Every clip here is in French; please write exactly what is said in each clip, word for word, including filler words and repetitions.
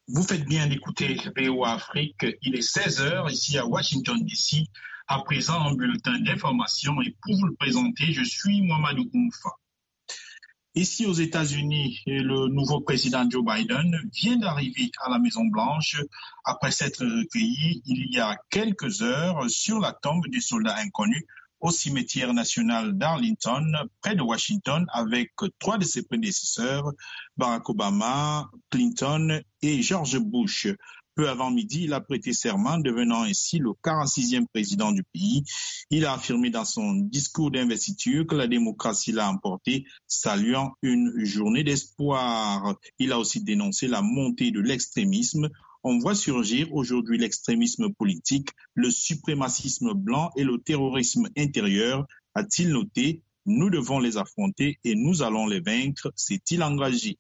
Vous faites bien d'écouter V O A Afrique. Il est seize heures ici à Washington D C. À présent, un bulletin d'information et pour vous le présenter, je suis Mohamedou Oumfa. Ici aux États-Unis, le nouveau président Joe Biden vient d'arriver à la Maison-Blanche après s'être recueilli il y a quelques heures sur la tombe des soldats inconnus au cimetière national d'Arlington, près de Washington, avec trois de ses prédécesseurs, Barack Obama, Clinton et George Bush. Peu avant midi, il a prêté serment, devenant ainsi le quarante-sixième président du pays. Il a affirmé dans son discours d'investiture que la démocratie l'a emporté, saluant une journée d'espoir. Il a aussi dénoncé la montée de l'extrémisme. On voit surgir aujourd'hui l'extrémisme politique, le suprémacisme blanc et le terrorisme intérieur, a-t-il noté. Nous devons les affronter et nous allons les vaincre, s'est-il engagé.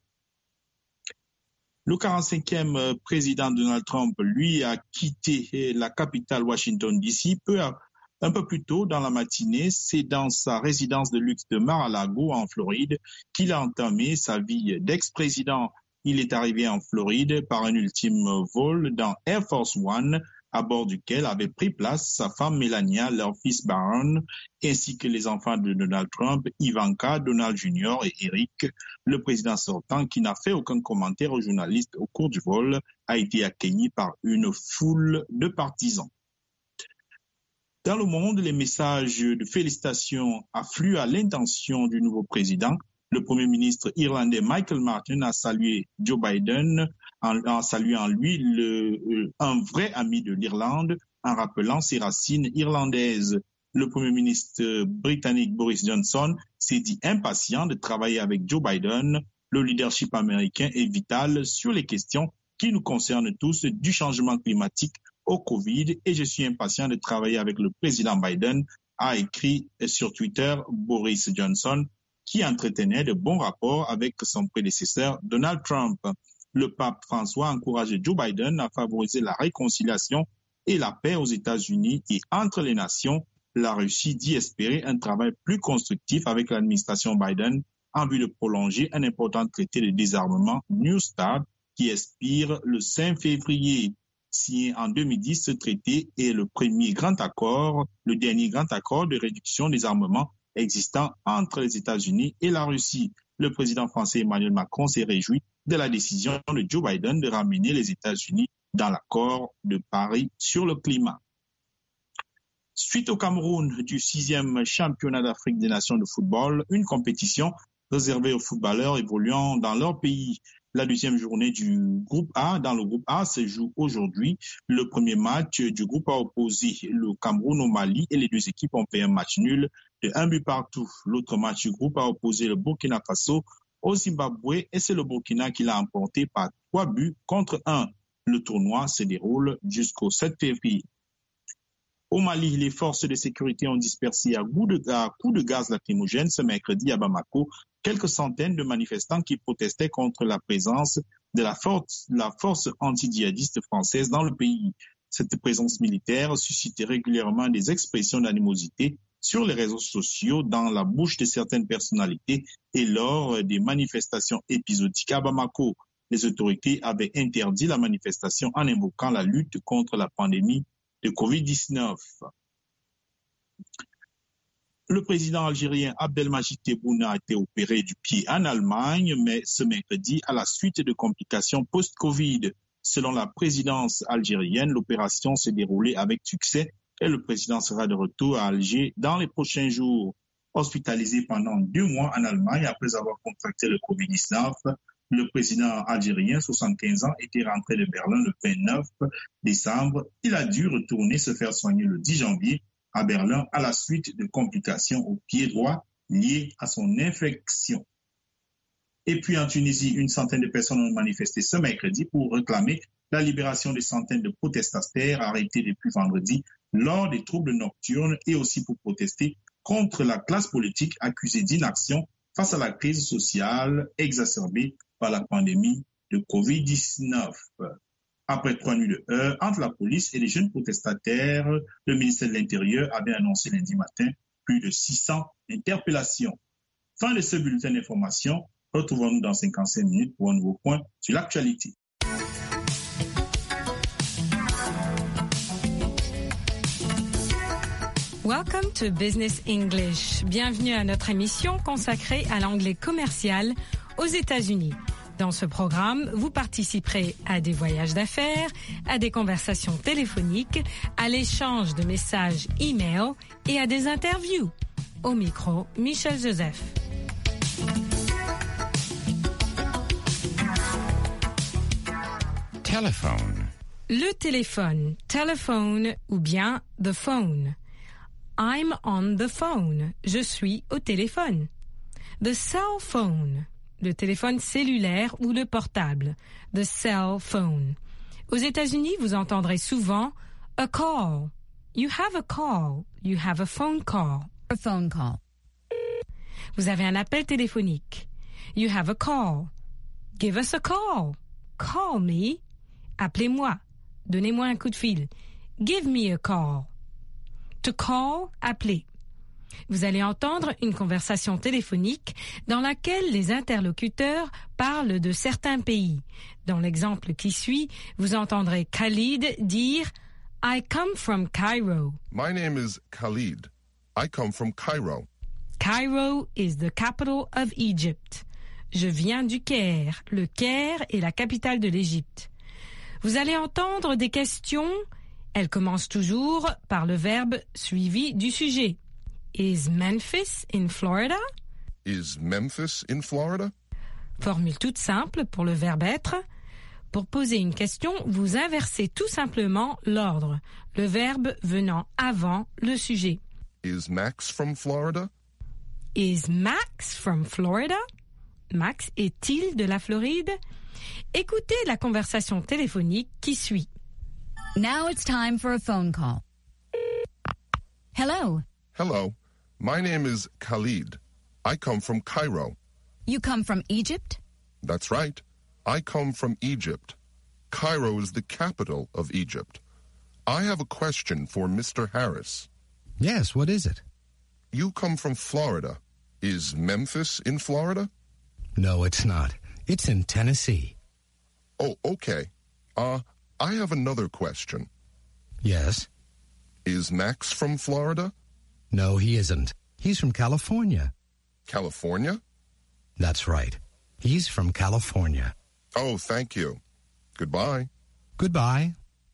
Le quarante-cinquième président Donald Trump, lui, a quitté la capitale Washington D C peu à, un peu plus tôt dans la matinée. C'est dans sa résidence de luxe de Mar-a-Lago, en Floride, qu'il a entamé sa vie d'ex-président. Il est arrivé en Floride par un ultime vol dans Air Force One, à bord duquel avait pris place sa femme Melania, leur fils Barron, ainsi que les enfants de Donald Trump, Ivanka, Donald Junior et Eric. Le président sortant, qui n'a fait aucun commentaire aux journalistes au cours du vol, a été accueilli par une foule de partisans. Dans le monde, les messages de félicitations affluent à l'intention du nouveau président. Le Premier ministre irlandais Michael Martin a salué Joe Biden en, en saluant lui le, euh, un vrai ami de l'Irlande en rappelant ses racines irlandaises. Le Premier ministre britannique Boris Johnson s'est dit impatient de travailler avec Joe Biden. Le leadership américain est vital sur les questions qui nous concernent tous, du changement climatique au Covid, et je suis impatient de travailler avec le président Biden, a écrit sur Twitter Boris Johnson, qui entretenait de bons rapports avec son prédécesseur Donald Trump. Le pape François encourage Joe Biden à favoriser la réconciliation et la paix aux États-Unis et entre les nations. La Russie dit espérer un travail plus constructif avec l'administration Biden en vue de prolonger un important traité de désarmement New START qui expire le cinq février. Signé en deux mille dix, ce traité est le premier grand accord, le dernier grand accord de réduction des armements existant entre les États-Unis et la Russie. Le président français Emmanuel Macron s'est réjoui de la décision de Joe Biden de ramener les États-Unis dans l'accord de Paris sur le climat. Suite au Cameroun du sixième championnat d'Afrique des Nations de football, une compétition réservée aux footballeurs évoluant dans leur pays. La deuxième journée du groupe A, dans le groupe A, se joue aujourd'hui. Le premier match du groupe a opposé le Cameroun au Mali et les deux équipes ont fait un match nul de un but partout. L'autre match du groupe a opposé le Burkina Faso au Zimbabwe et c'est le Burkina qui l'a emporté par trois buts contre un. Le tournoi se déroule jusqu'au sept février. Au Mali, les forces de sécurité ont dispersé à coups de, à coups de gaz lacrymogène ce mercredi à Bamako quelques centaines de manifestants qui protestaient contre la présence de la force, la force anti-djihadiste française dans le pays. Cette présence militaire suscite régulièrement des expressions d'animosité sur les réseaux sociaux, dans la bouche de certaines personnalités et lors des manifestations épisodiques à Bamako. Les autorités avaient interdit la manifestation en invoquant la lutte contre la pandémie de covid dix-neuf. Le président algérien Abdelmadjid Tebboune a été opéré du pied en Allemagne, mais ce mercredi à la suite de complications post-Covid. Selon la présidence algérienne, l'opération s'est déroulée avec succès et le président sera de retour à Alger dans les prochains jours. Hospitalisé pendant deux mois en Allemagne après avoir contracté le covid dix-neuf, le président algérien, soixante-quinze ans, était rentré de Berlin le vingt-neuf décembre. Il a dû retourner se faire soigner le dix janvier à Berlin à la suite de complications au pied droit liées à son infection. Et puis en Tunisie, une centaine de personnes ont manifesté ce mercredi pour réclamer la libération des centaines de protestataires arrêtés depuis vendredi lors des troubles nocturnes et aussi pour protester contre la classe politique accusée d'inaction face à la crise sociale exacerbée par la pandémie de covid dix-neuf. Après trois nuits de heurts entre la police et les jeunes protestataires, le ministère de l'Intérieur avait annoncé lundi matin plus de six cents interpellations. Fin de ce bulletin d'information. Retrouvons-nous dans cinquante-cinq minutes pour un nouveau point sur l'actualité. Welcome to Business English. Bienvenue à notre émission consacrée à l'anglais commercial aux États-Unis. Dans ce programme, vous participerez à des voyages d'affaires, à des conversations téléphoniques, à l'échange de messages e-mail et à des interviews. Au micro, Michel Joseph. Telephone. Le téléphone, telephone ou bien the phone. I'm on the phone. Je suis au téléphone. The cell phone. Le téléphone cellulaire ou le portable. The cell phone. Aux États-Unis, vous entendrez souvent a call. You have a call. You have a phone call. A phone call. Vous avez un appel téléphonique. You have a call. Give us a call. Call me. Appelez-moi. Donnez-moi un coup de fil. Give me a call. To call, appeler. Vous allez entendre une conversation téléphonique dans laquelle les interlocuteurs parlent de certains pays. Dans l'exemple qui suit, vous entendrez Khalid dire « I come from Cairo ». My name is Khalid. I come from Cairo. Cairo is the capital of Egypt. Je viens du Caire. Le Caire est la capitale de l'Égypte. Vous allez entendre des questions. Elles commencent toujours par le verbe suivi du sujet. Is Memphis in Florida? Is Memphis in Florida? Formule toute simple pour le verbe être. Pour poser une question, vous inversez tout simplement l'ordre, le verbe venant avant le sujet. Is Max from Florida? Is Max from Florida? Max est-il de la Floride? Écoutez la conversation téléphonique qui suit. Now it's time for a phone call. Hello. Hello. My name is Khalid. I come from Cairo. You come from Egypt? That's right. I come from Egypt. Cairo is the capital of Egypt. I have a question for Mister Harris. Yes, what is it? You come from Florida. Is Memphis in Florida? No, it's not. It's in Tennessee. Oh, okay. Uh, I have another question. Yes? Is Max from Florida? No, he isn't. He's from California. California? That's right. He's from California. Oh, thank you. Goodbye. Goodbye.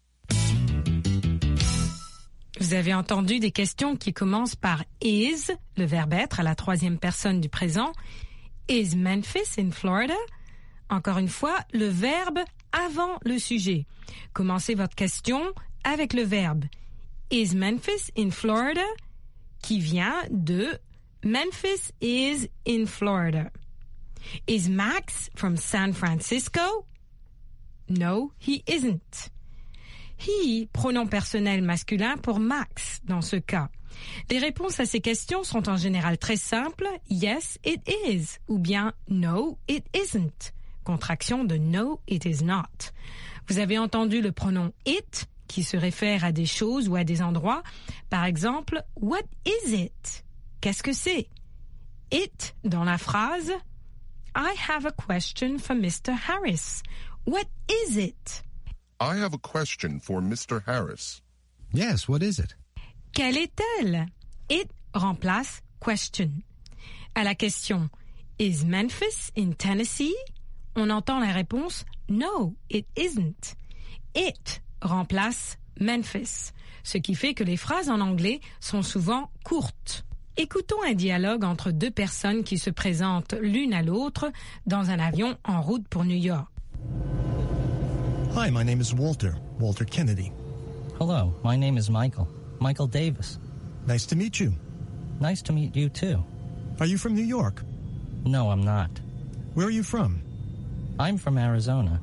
Vous avez entendu des questions qui commencent par is, le verbe être à la troisième personne du présent. Is Memphis in Florida? Encore une fois, le verbe avant le sujet. Commencez votre question avec le verbe Is Memphis in Florida? Qui vient de Memphis is in Florida. Is Max from San Francisco? No, he isn't. He, pronom personnel masculin pour Max dans ce cas. Les réponses à ces questions sont en général très simples. Yes, it is. Ou bien no, it isn't. Contraction de no, it is not. Vous avez entendu le pronom it qui se réfère à des choses ou à des endroits. Par exemple, what is it? Qu'est-ce que c'est? It dans la phrase I have a question for Mister Harris. What is it? I have a question for Mister Harris. Yes, what is it? Quelle est-elle? It remplace question. À la question Is Memphis in Tennessee? On entend la réponse No, it isn't. It remplace Memphis, ce qui fait que les phrases en anglais sont souvent courtes. Écoutons un dialogue entre deux personnes qui se présentent l'une à l'autre dans un avion en route pour New York. Hi, my name is Walter, Walter Kennedy. Hello, my name is Michael, Michael Davis. Nice to meet you. Nice to meet you too. Are you from New York? No, I'm not. Where are you from? I'm from Arizona.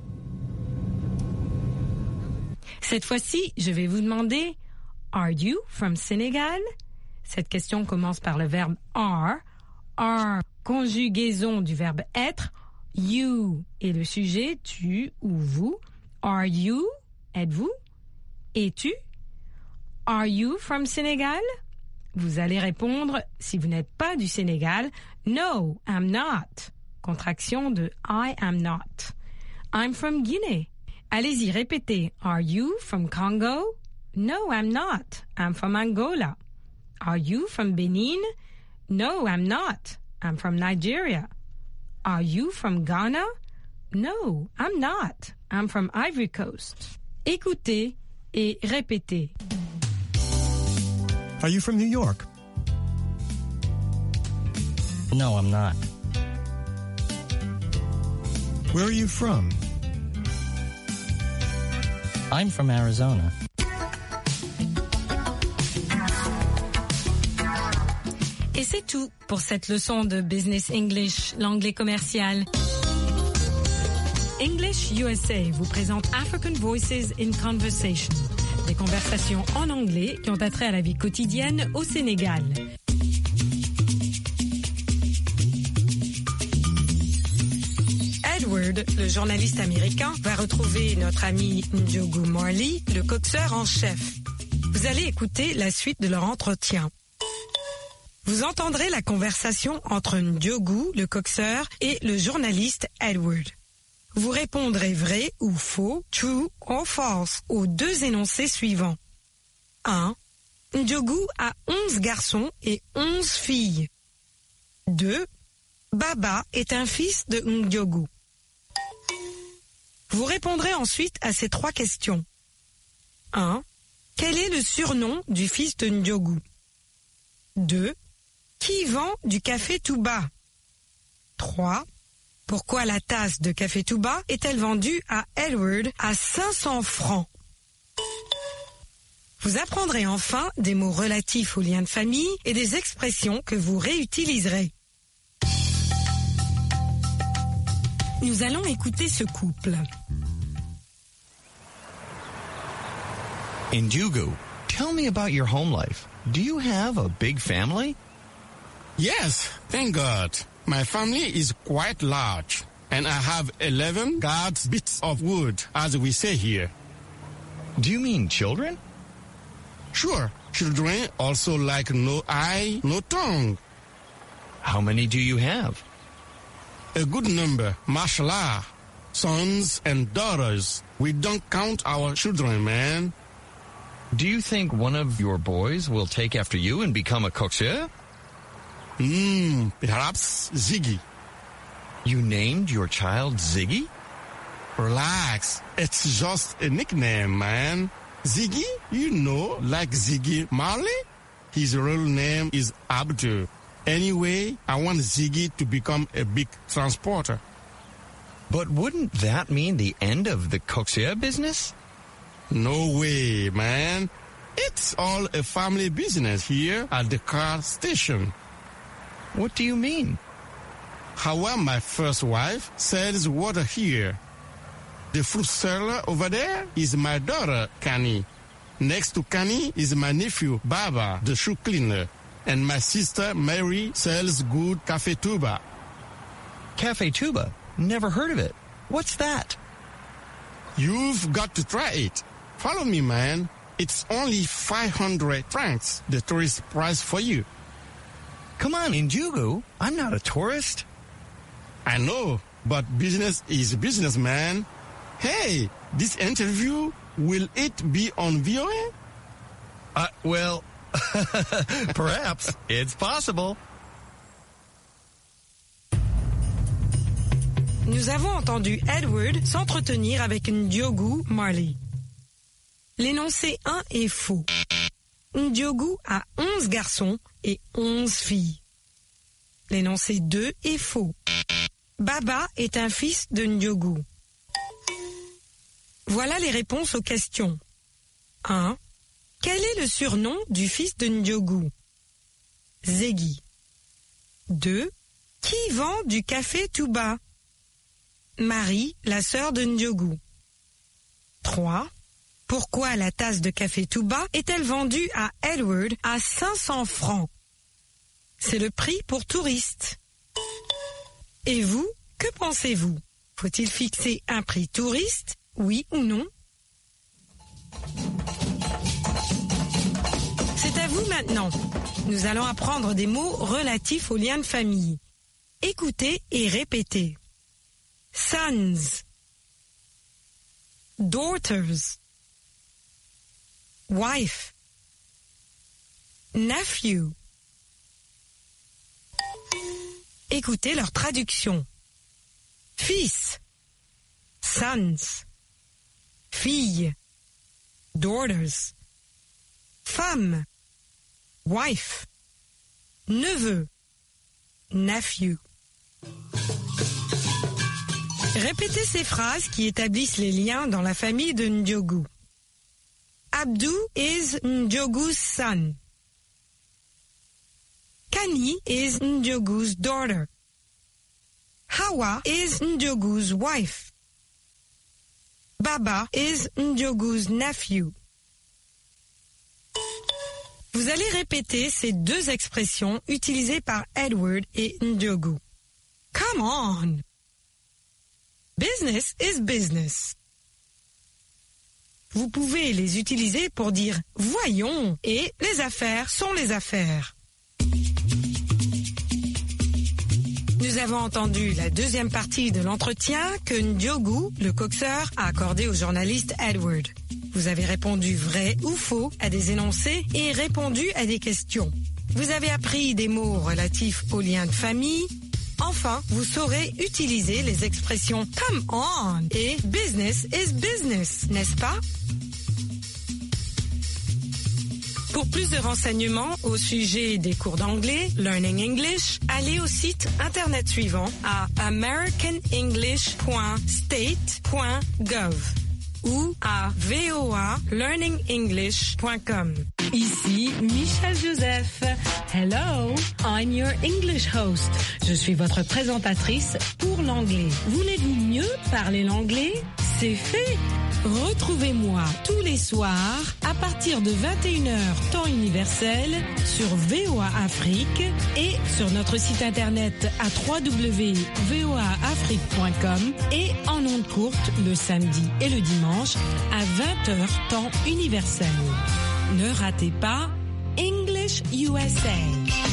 Cette fois-ci, je vais vous demander Are you from Senegal? Cette question commence par le verbe are. Are, conjugaison du verbe être. You est le sujet, tu ou vous. Are you? Êtes-vous? Es-tu? Are you from Senegal? Vous allez répondre, si vous n'êtes pas du Sénégal, No, I'm not. Contraction de I am not. I'm from Guinea. Allez-y, répétez. Are you from Congo? No, I'm not. I'm from Angola. Are you from Benin? No, I'm not. I'm from Nigeria. Are you from Ghana? No, I'm not. I'm from Ivory Coast. Écoutez et répétez. Are you from New York? No, I'm not. Where are you from? I'm from Arizona. Et c'est tout pour cette leçon de Business English, l'anglais commercial. English U S A vous présente African Voices in Conversation, des conversations en anglais qui ont attrait à la vie quotidienne au Sénégal. Edward, le journaliste américain, va retrouver notre ami Ndiogu Marley, le coxeur en chef. Vous allez écouter la suite de leur entretien. Vous entendrez la conversation entre Ndiogu, le coxeur, et le journaliste Edward. Vous répondrez vrai ou faux, true or false, aux deux énoncés suivants. un. Ndiogu a onze garçons et onze filles. deux. Baba est un fils de Ndiogu. Vous répondrez ensuite à ces trois questions. un. Quel est le surnom du fils de Ndiogu? deux. Qui vend du café Touba? trois. Pourquoi la tasse de café Touba est-elle vendue à Edward à cinq cents francs? Vous apprendrez enfin des mots relatifs aux liens de famille et des expressions que vous réutiliserez. Nous allons écouter ce couple. Ndiogu, tell me about your home life. Do you have a big family? Yes, thank God. My family is quite large, and I have eleven guards bits of wood, as we say here. Do you mean children? Sure, children also like no eye, no tongue. How many do you have? A good number, mashallah. Sons and daughters. We don't count our children, man. Do you think one of your boys will take after you and become a coxeur? Hmm, perhaps Ziggy. You named your child Ziggy? Relax. It's just a nickname, man. Ziggy, you know, like Ziggy Marley? His real name is Abdul. Anyway, I want Ziggy to become a big transporter. But wouldn't that mean the end of the coxeur business? No way, man. It's all a family business here at the car station. What do you mean? How my first wife sells water here. The fruit seller over there is my daughter, Kani. Next to Kani is my nephew, Baba, the shoe cleaner. And my sister, Mary, sells good Café Touba. Café Touba? Never heard of it. What's that? You've got to try it. Follow me, man. It's only five hundred francs, the tourist price for you. Come on, Ndiogu. I'm not a tourist. I know, but business is business, man. Hey, this interview, will it be on V O A? Uh, well, perhaps. It's possible. Nous avons entendu Edward s'entretenir avec Ndiogu Marley. L'énoncé un est faux. Ndiogu a onze garçons et onze filles. L'énoncé deux est faux. Baba est un fils de Ndiogu. Voilà les réponses aux questions. un. Quel est le surnom du fils de Ndiogu? Ziggy. deux. Qui vend du café Touba? Marie, la sœur de Ndiogu. trois. Pourquoi la tasse de café Touba est-elle vendue à Edward à cinq cents francs? C'est le prix pour touristes. Et vous, que pensez-vous? Faut-il fixer un prix touriste, oui ou non? C'est à vous maintenant. Nous allons apprendre des mots relatifs aux liens de famille. Écoutez et répétez. Sons, daughters, wife, nephew. Écoutez leur traduction. Fils, sons, fille, daughters, femme, wife, neveu, nephew. Répétez ces phrases qui établissent les liens dans la famille de Ndiogu. Abdou is Ndiogu's son. Kani is Ndiogu's daughter. Hawa is Ndiogu's wife. Baba is Ndiogu's nephew. Vous allez répéter ces deux expressions utilisées par Edward et Ndiogu. Come on! Business is business. Vous pouvez les utiliser pour dire « voyons » et « les affaires sont les affaires ». Nous avons entendu la deuxième partie de l'entretien que Ndiogu, le coxeur, a accordé au journaliste Edward. Vous avez répondu vrai ou faux à des énoncés et répondu à des questions. Vous avez appris des mots relatifs aux liens de famille. Enfin, vous saurez utiliser les expressions « come on » et « business is business », n'est-ce pas? Pour plus de renseignements au sujet des cours d'anglais, Learning English, allez au site internet suivant à american english point state point gov ou à v o a learning english point com. Ici Michel Joseph. Hello, I'm your English host. Je suis votre présentatrice pour l'anglais. Voulez-vous mieux parler l'anglais? C'est fait. Retrouvez-moi tous les soirs à partir de vingt et une heures temps universel sur V O A Afrique et sur notre site internet à w w w point v o a afrique point com et en ondes courtes le samedi et le dimanche à vingt heures temps universel. Ne ratez pas English U S A.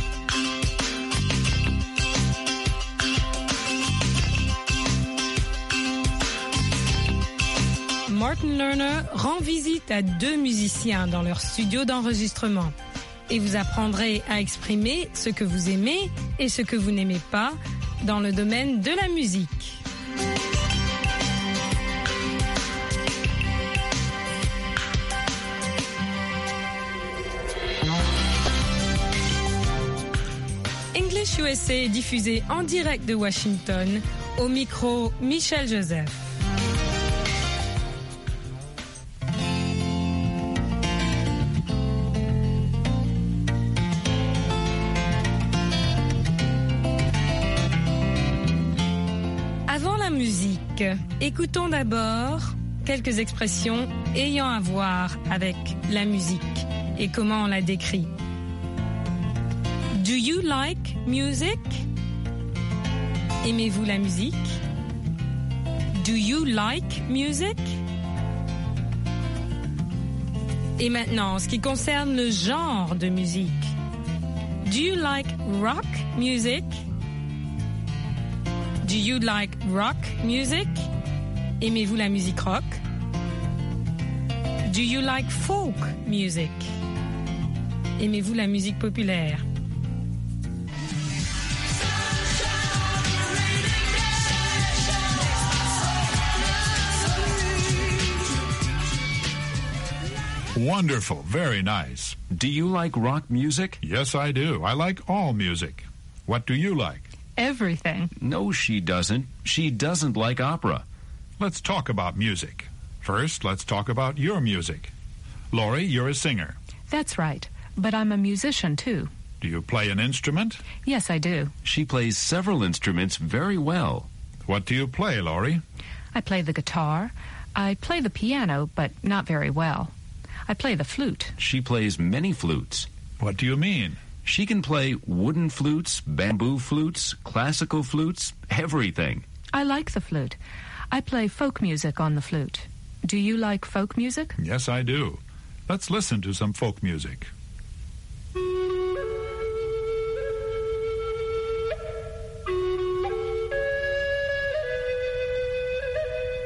Martin Lerner rend visite à deux musiciens dans leur studio d'enregistrement et vous apprendrez à exprimer ce que vous aimez et ce que vous n'aimez pas dans le domaine de la musique. English U S A est diffusé en direct de Washington, au micro Michel Joseph. Écoutons d'abord quelques expressions ayant à voir avec la musique et comment on la décrit. Do you like music? Aimez-vous la musique? Do you like music? Et maintenant, en ce qui concerne le genre de musique. Do you like rock music? Do you like rock music? Aimez-vous la musique rock? Do you like folk music? Aimez-vous la musique populaire? Wonderful, very nice. Do you like rock music? Yes, I do. I like all music. What do you like? Everything. No, she doesn't. She doesn't like opera. Let's talk about music. First, let's talk about your music. Laurie, you're a singer. That's right, but I'm a musician too. Do you play an instrument? Yes, I do. She plays several instruments very well. What do you play, Laurie? I play the guitar. I play the piano, but not very well. I play the flute. She plays many flutes. What do you mean? She can play wooden flutes, bamboo flutes, classical flutes, everything. I like the flute. I play folk music on the flute. Do you like folk music? Yes, I do. Let's listen to some folk music.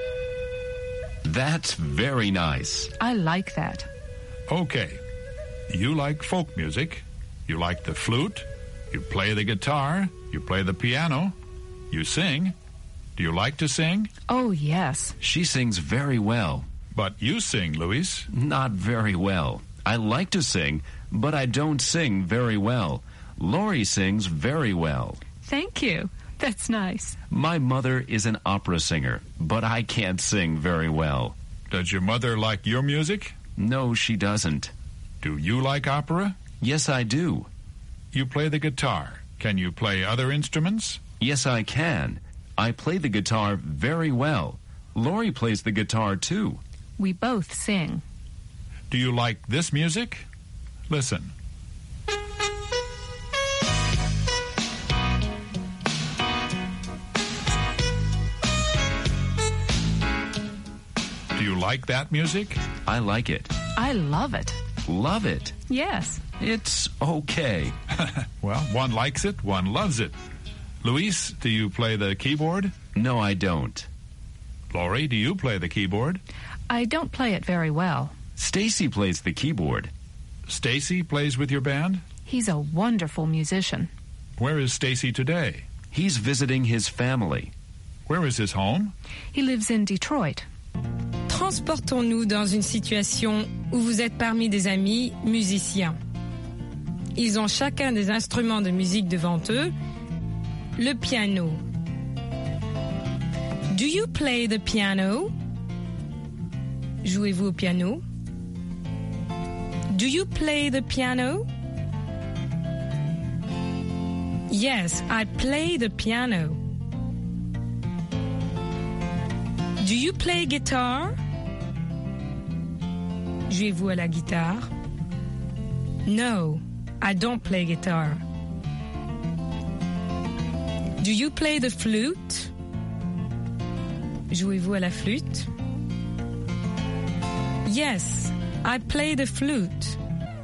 That's very nice. I like that. Okay. You like folk music. You like the flute. You play the guitar. You play the piano. You sing. Do you like to sing? Oh, yes. She sings very well. But you sing, Luis. Not very well. I like to sing, but I don't sing very well. Laurie sings very well. Thank you. That's nice. My mother is an opera singer, but I can't sing very well. Does your mother like your music? No, she doesn't. Do you like opera? Yes, I do. You play the guitar. Can you play other instruments? Yes, I can. I play the guitar very well. Laurie plays the guitar, too. We both sing. Do you like this music? Listen. Do you like that music? I like it. I love it. Love it? Yes. It's okay. Well, one likes it, one loves it. Luis, do you play the keyboard? No, I don't. Laurie, do you play the keyboard? I don't play it very well. Stacy plays the keyboard. Stacy plays with your band? He's a wonderful musician. Where is Stacy today? He's visiting his family. Where is his home? He lives in Detroit. Transportons-nous dans une situation où vous êtes parmi des amis musiciens. Ils ont chacun des instruments de musique devant eux. Le piano. Do you play the piano? Jouez-vous au piano? Do you play the piano? Yes, I play the piano. Do you play guitar? Jouez-vous à la guitare? No, I don't play guitar. Do you play the flute? Jouez-vous à la flûte? Yes, I play the flute.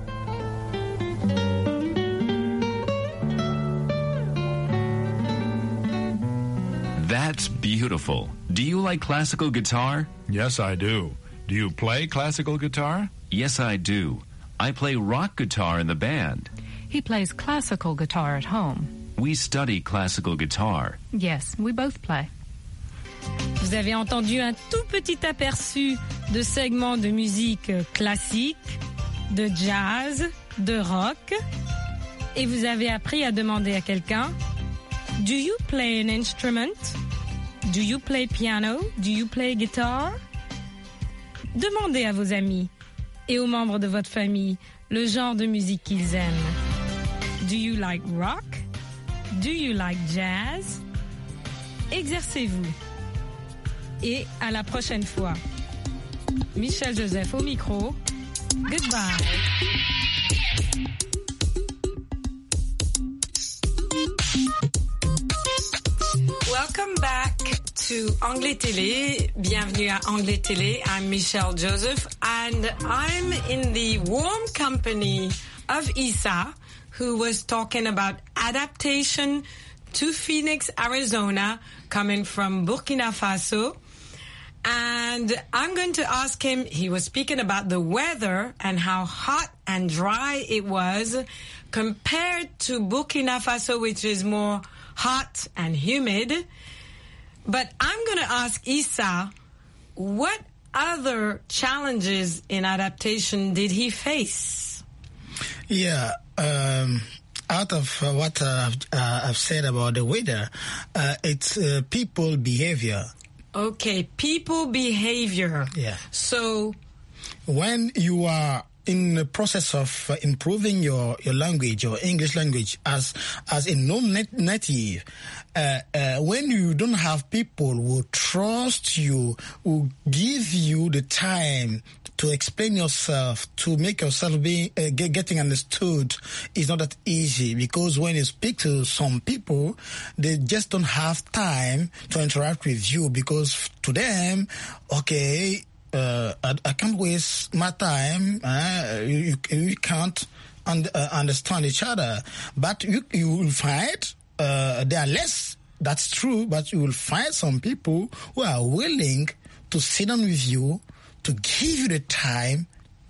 That's beautiful. Do you like classical guitar? Yes, I do. Do you play classical guitar? Yes, I do. I play rock guitar in the band. He plays classical guitar at home. We study classical guitar. Yes, we both play. Vous avez entendu un tout petit aperçu de segments de musique classique, de jazz, de rock, et vous avez appris à demander à quelqu'un, do you play an instrument? Do you play piano? Do you play guitar? Demandez à vos amis et aux membres de votre famille le genre de musique qu'ils aiment. Do you like rock? Do you like jazz? Exercez-vous. Et à la prochaine fois. Michel Joseph au micro. Goodbye. Welcome back to Anglais Télé. Bienvenue à Anglais Télé. I'm Michelle Joseph and I'm in the warm company of Isa, who was talking about adaptation to Phoenix, Arizona, coming from Burkina Faso. And I'm going to ask him, he was speaking about the weather and how hot and dry it was compared to Burkina Faso, which is more hot and humid. But I'm going to ask Isa, what other challenges in adaptation did he face? Yeah, um, out of uh, what uh, uh, I've said about the weather, uh, it's uh, people behavior. Okay, people behavior. Yeah. So, when you are in the process of uh, improving your, your language, your English language, as as a non-native, uh, uh, when you don't have people who trust you, who give you the time to explain yourself, to make yourself be uh, get, getting understood, is not that easy, because when you speak to some people, they just don't have time to interact with you, because to them, okay, uh, I, I can't waste my time. Uh, you, you can't un- uh, understand each other, but you you will find uh, there are less. That's true, but you will find some people who are willing to sit down with you, to give you the time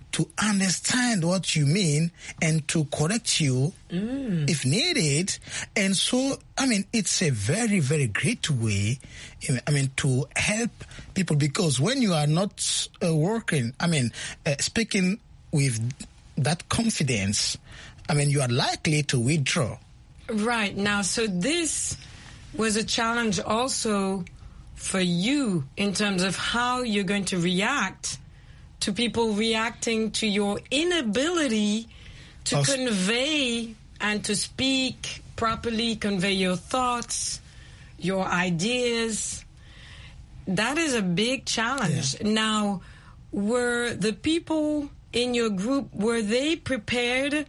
to understand what you mean and to correct you mm. if needed. And so, I mean, it's a very, very great way, I mean, to help people, because when you are not uh, working, I mean, uh, speaking with that confidence, I mean, you are likely to withdraw. Right. Now, so this was a challenge also for you in terms of how you're going to react to people reacting to your inability to also convey and to speak properly, convey your thoughts, your ideas. That is a big challenge. Yeah. Now, were the people in your group, were they prepared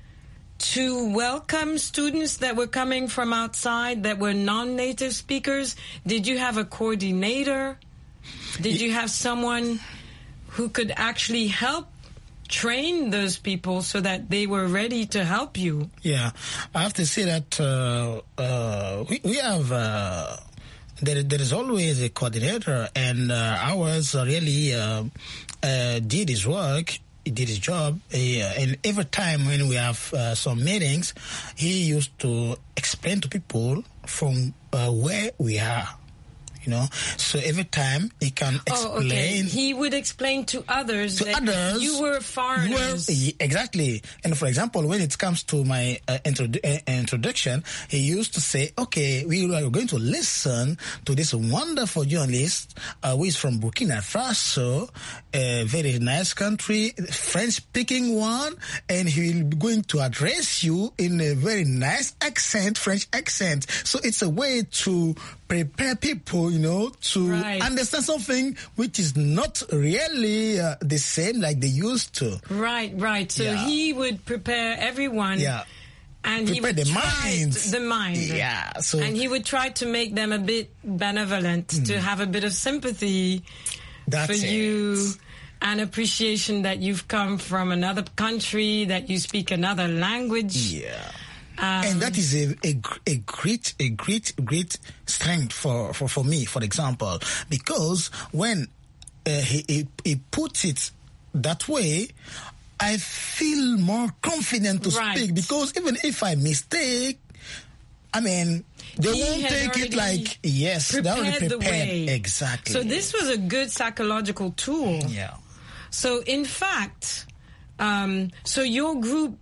to welcome students that were coming from outside that were non-native speakers? Did you have a coordinator? Did you have someone who could actually help train those people so that they were ready to help you? Yeah, I have to say that uh, uh, we, we have, uh, there, there is always a coordinator, and uh, ours really uh, uh, did his work. He did his job, uh, and every time when we have uh, some meetings, he used to explain to people from uh, where we are, you know. So every time he can explain. Oh, okay. He would explain to others to that others, you were foreigners. You were, exactly. And for example, when it comes to my uh, introdu- uh, introduction, he used to say, okay, we are going to listen to this wonderful journalist uh, who is from Burkina Faso, a very nice country, French-speaking one, and he will be going to address you in a very nice accent, French accent. So it's a way to prepare people, you know, to right. understand something which is not really uh, the same like they used to. Right, right. So yeah. he would prepare everyone. Yeah. And prepare he would the try minds. The mind. Yeah. So and he would try to make them a bit benevolent, mm. to have a bit of sympathy That's for it. you, and appreciation that you've come from another country, that you speak another language. Yeah. Um, and that is a, a, a great, a great, great strength for, for, for me, for example, because when uh, he, he, he puts it that way, I feel more confident to right. speak, because even if I mistake, I mean, they he won't take it like, yes, they're already prepared. The way. Exactly. So this was a good psychological tool. Yeah. So in fact, um, so your group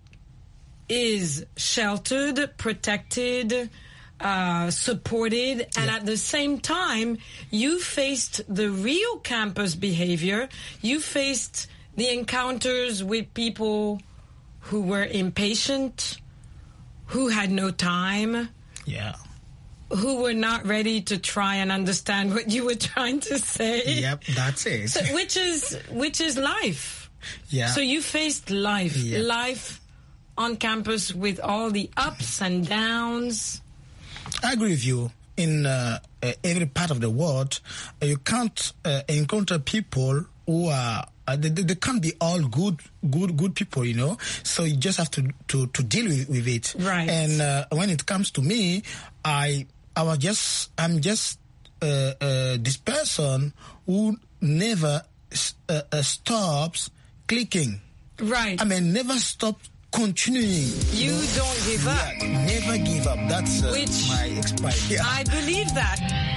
is sheltered, protected, uh, supported, and yeah. at the same time, you faced the real campus behavior. You faced the encounters with people who were impatient, who had no time, yeah, who were not ready to try and understand what you were trying to say. Yep, that's it. So, which is which is life. Yeah. So you faced life, yeah. life on campus with all the ups and downs. I agree with you. In uh, uh, every part of the world, uh, you can't uh, encounter people who are uh, they, they can't be all good, good, good people, you know. So you just have to to, to deal with, with it. Right. And uh, when it comes to me, I I was just I'm just uh, uh, this person who never uh, uh, stops clicking. Right. I mean, never stops continuing. You, you know? Don't give up. Yeah, never give up. That's uh, Which my experience. Yeah. I believe that.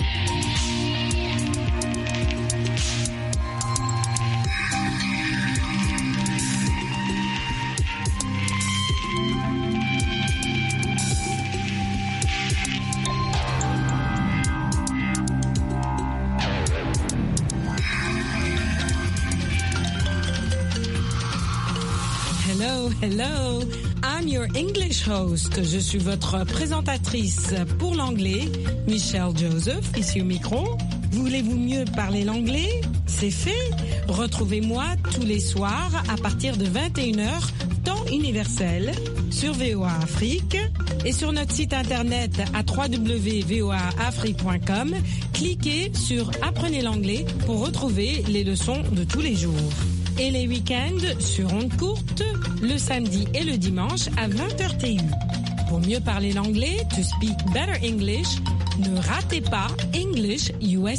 Hello, hello. I'm your English host. Je suis votre présentatrice pour l'anglais, Michelle Joseph, ici au micro. Voulez-vous mieux parler l'anglais? C'est fait. Retrouvez-moi tous les soirs à partir de vingt et une heures, temps universel, sur V O A Afrique et sur notre site internet à w w w point v o a afrique point com. Cliquez sur Apprenez l'anglais pour retrouver les leçons de tous les jours. Et les week-ends sur ondes courtes, le samedi et le dimanche à vingt heures T U. Pour mieux parler l'anglais, to speak better English, ne ratez pas English U S